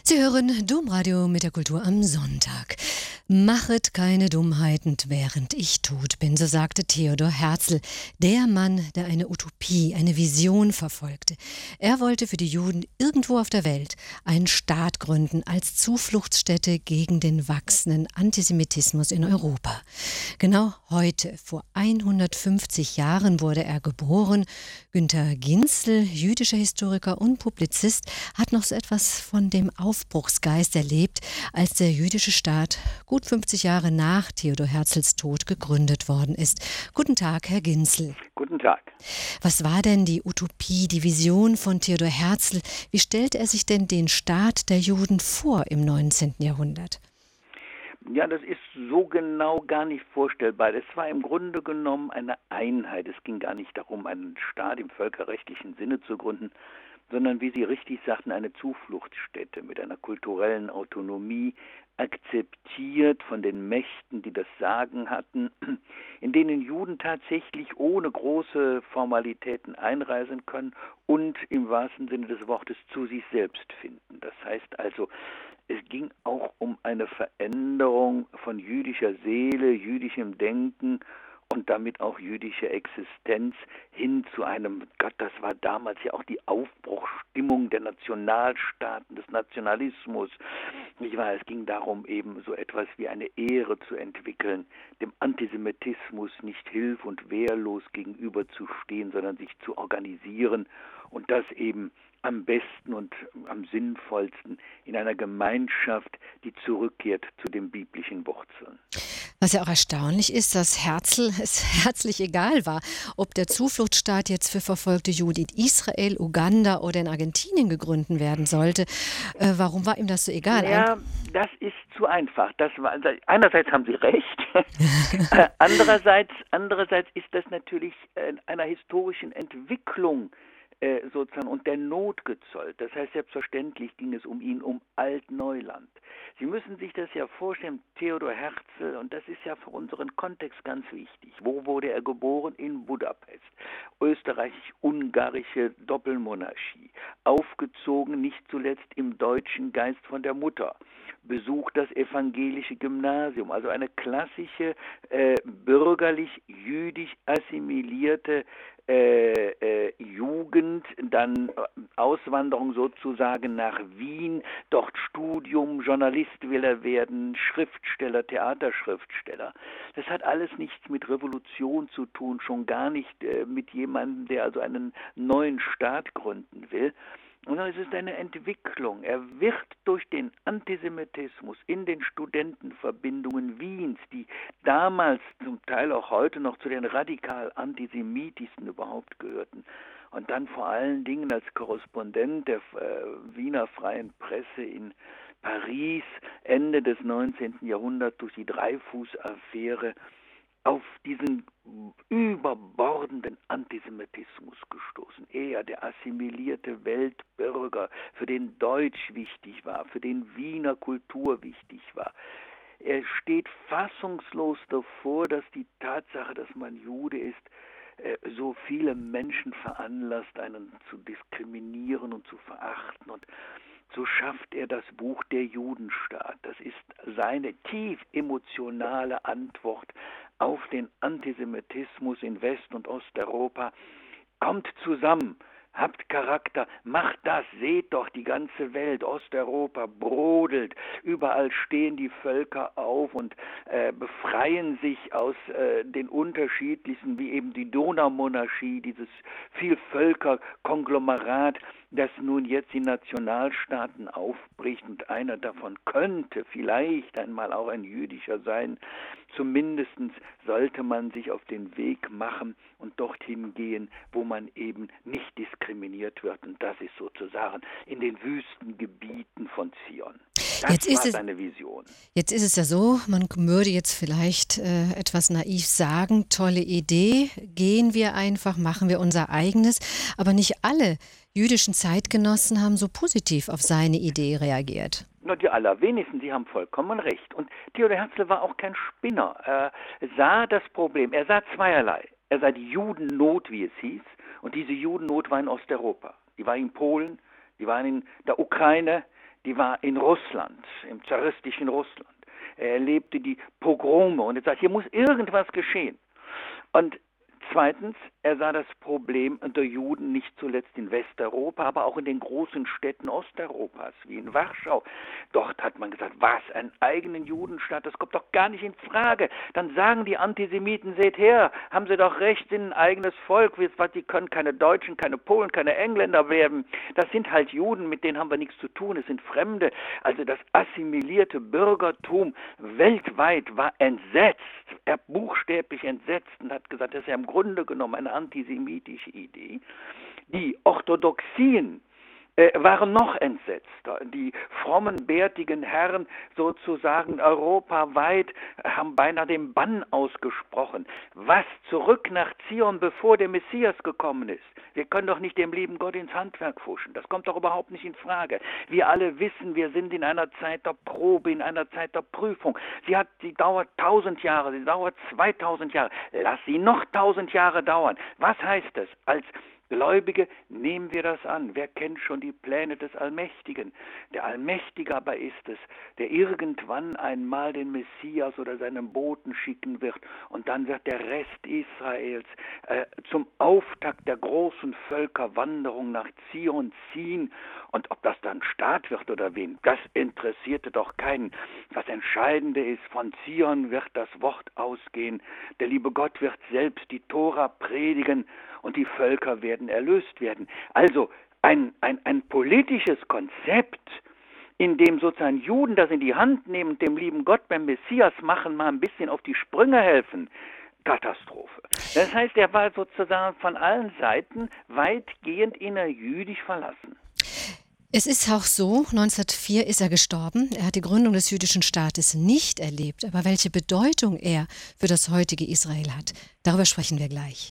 Sie hören Domradio mit der Kultur am Sonntag. Machet keine Dummheiten, während ich tot bin, so sagte Theodor Herzl, der Mann, der eine Utopie, eine Vision verfolgte. Er wollte für die Juden irgendwo auf der Welt einen Staat gründen als Zufluchtsstätte gegen den wachsenden Antisemitismus in Europa. Genau heute, vor 150 Jahren, wurde er geboren. Günter Ginzel, jüdischer Historiker und Publizist, hat noch so etwas von dem Aufbruchsgeist erlebt, als der jüdische Staat gut 50 Jahre nach Theodor Herzls Tod gegründet worden ist. Guten Tag, Herr Ginzel. Guten Tag. Was war denn die Utopie, die Vision von Theodor Herzl? Wie stellte er sich denn den Staat der Juden vor im 19. Jahrhundert? Ja, das ist so genau gar nicht vorstellbar. Es war im Grunde genommen eine Einheit. Es ging gar nicht darum, einen Staat im völkerrechtlichen Sinne zu gründen, sondern, wie Sie richtig sagten, eine Zufluchtsstätte mit einer kulturellen Autonomie, akzeptiert von den Mächten, die das Sagen hatten, in denen Juden tatsächlich ohne große Formalitäten einreisen können und im wahrsten Sinne des Wortes zu sich selbst finden. Das heißt also, es ging auch um eine Veränderung von jüdischer Seele, jüdischem Denken und damit auch jüdische Existenz hin zu einem, Gott, das war damals ja auch die Aufbruchsstimmung der Nationalstaaten, des Nationalismus. Es ging darum, eben so etwas wie eine Ehre zu entwickeln, dem Antisemitismus nicht hilf- und wehrlos gegenüberzustehen, sondern sich zu organisieren und das eben am besten und am sinnvollsten in einer Gemeinschaft, die zurückkehrt zu den biblischen Wurzeln. Was ja auch erstaunlich ist, dass Herzl es herzlich egal war, ob der Zufluchtsstaat jetzt für verfolgte Juden in Israel, Uganda oder in Argentinien gegründet werden sollte. Warum war ihm das so egal? Ja, das ist zu einfach. Einerseits haben Sie recht, andererseits ist das natürlich einer historischen Entwicklung sozusagen und der Not gezollt. Das heißt, selbstverständlich ging es um ihn, um Altneuland. Sie müssen sich das ja vorstellen, Theodor Herzl, und das ist ja für unseren Kontext ganz wichtig. Wo wurde er geboren? In Budapest. Österreichisch-ungarische Doppelmonarchie. Aufgezogen nicht zuletzt im deutschen Geist von der Mutter. Besucht das evangelische Gymnasium, also eine klassische bürgerlich-jüdisch assimilierte Jugend, dann Auswanderung sozusagen nach Wien, dort Studium, Journalist will er werden, Schriftsteller, Theaterschriftsteller. Das hat alles nichts mit Revolution zu tun, schon gar nicht mit jemandem, der also einen neuen Staat gründen will. Und es ist eine Entwicklung. Er wird durch den Antisemitismus in den Studentenverbindungen Wiens, die damals zum Teil auch heute noch zu den radikal antisemitischsten überhaupt gehörten, und dann vor allen Dingen als Korrespondent der Wiener Freien Presse in Paris Ende des 19. Jahrhunderts durch die Dreyfus-Affäre auf diesen überbordenden Antisemitismus gestoßen. Er, der assimilierte Weltbürger, für den Deutsch wichtig war, für den Wiener Kultur wichtig war. Er steht fassungslos davor, dass die Tatsache, dass man Jude ist, so viele Menschen veranlasst, einen zu diskriminieren und zu verachten. Und so schafft er das Buch Der Judenstaat. Das ist seine tief emotionale Antwort auf den Antisemitismus in West- und Osteuropa. Kommt zusammen, habt Charakter, macht das, seht doch, die ganze Welt, Osteuropa brodelt, überall stehen die Völker auf und befreien sich aus den unterschiedlichsten, wie eben die Donaumonarchie, dieses Vielvölkerkonglomerat, das nun jetzt in Nationalstaaten aufbricht, und einer davon könnte vielleicht einmal auch ein jüdischer sein. Zumindest sollte man sich auf den Weg machen und dorthin gehen, wo man eben nicht diskriminiert wird. Und das ist sozusagen in den Wüstengebieten von Zion. Das war seine Vision. Jetzt ist es ja so, man würde jetzt vielleicht etwas naiv sagen, tolle Idee, gehen wir einfach, machen wir unser eigenes. Aber nicht alle jüdischen Zeitgenossen haben so positiv auf seine Idee reagiert. Nur die allerwenigsten, Sie haben vollkommen recht. Und Theodor Herzl war auch kein Spinner. Er sah das Problem, er sah zweierlei. Er sah die Judennot, wie es hieß, und diese Judennot war in Osteuropa. Die war in Polen, die war in der Ukraine, die war in Russland, im zaristischen Russland. Er erlebte die Pogrome und er sagt, hier muss irgendwas geschehen. Und zweitens, er sah das Problem der Juden nicht zuletzt in Westeuropa, aber auch in den großen Städten Osteuropas, wie in Warschau. Dort hat man gesagt, was, einen eigenen Judenstaat, das kommt doch gar nicht in Frage. Dann sagen die Antisemiten, seht her, haben sie doch recht, sind ein eigenes Volk, die können keine Deutschen, keine Polen, keine Engländer werden. Das sind halt Juden, mit denen haben wir nichts zu tun, es sind Fremde. Also das assimilierte Bürgertum weltweit war entsetzt, buchstäblich entsetzt und hat gesagt, das ist ja im Grunde genommen eine antisemitische Idee. Die Orthodoxien waren noch entsetzter. Die frommen, bärtigen Herren sozusagen europaweit haben beinahe den Bann ausgesprochen. Was, zurück nach Zion, bevor der Messias gekommen ist? Wir können doch nicht dem lieben Gott ins Handwerk pfuschen. Das kommt doch überhaupt nicht in Frage. Wir alle wissen, wir sind in einer Zeit der Probe, in einer Zeit der Prüfung. Sie dauert 1000 Jahre, sie dauert 2000 Jahre. Lass sie noch 1000 Jahre dauern. Was heißt es? Als Gläubige nehmen wir das an. Wer kennt schon die Pläne des Allmächtigen? Der Allmächtige aber ist es, der irgendwann einmal den Messias oder seinen Boten schicken wird und dann wird der Rest Israels zum Auftakt der großen Völkerwanderung nach Zion ziehen. Und ob das dann Staat wird oder wen, das interessierte doch keinen. Das Entscheidende ist, von Zion wird das Wort ausgehen. Der liebe Gott wird selbst die Tora predigen und die Völker werden erlöst werden. Also ein politisches Konzept, in dem sozusagen Juden das in die Hand nehmen und dem lieben Gott beim Messias machen, mal ein bisschen auf die Sprünge helfen. Katastrophe. Das heißt, er war sozusagen von allen Seiten weitgehend innerjüdisch verlassen. Es ist auch so, 1904 ist er gestorben. Er hat die Gründung des jüdischen Staates nicht erlebt. Aber welche Bedeutung er für das heutige Israel hat, darüber sprechen wir gleich.